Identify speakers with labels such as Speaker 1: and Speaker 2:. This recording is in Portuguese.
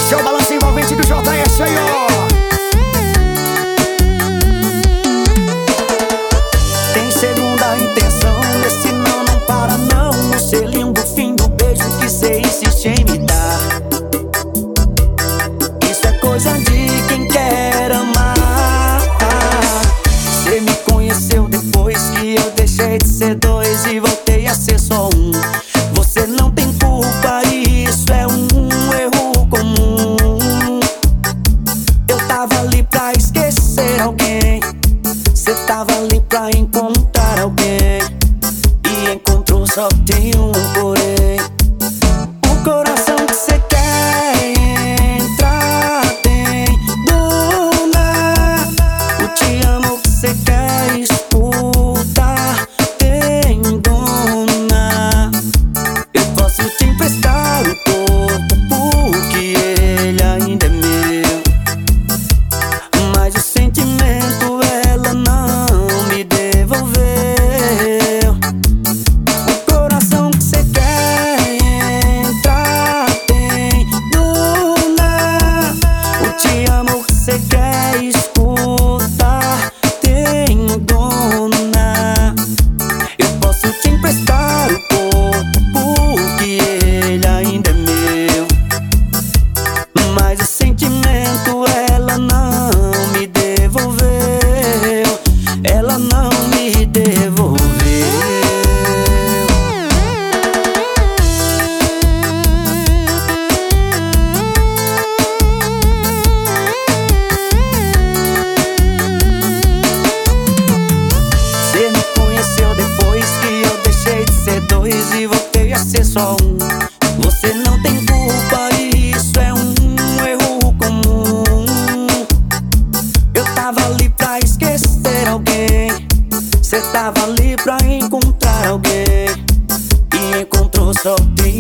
Speaker 1: Esse é o balanço envolvente do JS aí, ó. Tem segunda intenção, nesse não para não. No selinho do fim do beijo que cê insiste em me dar. Isso é coisa de quem quer amar. Cê me conheceu depois que eu deixei de ser dois e voltei a ser só um. Você não tem culpa e isso é um erro comum. Eu tava ali pra esquecer alguém, cê tava ali pra encontrar alguém, e encontrou só tem um porém. O coração que cê quer entrar tem dona. O te amo que cê quer escutar tem dona. Eu posso te emprestar o corpo porque ele ainda é meu, mas o sentimento ela não me devolveu. O coração que cê quer entrar tem dona. O te amo que cê quer escutar tem dona. Eu posso te emprestar o corpo porque ele ainda é meu, mas o sentimento ela não me devolveu. Ela não me devolveu. Cê me conheceu depois que eu deixei de ser dois e voltei a ser só um. Você não tem culpa e isso é um erro comum. Eu tava ali pra esquecer alguém, cê tava ali pra encontrar alguém, e encontrou só tem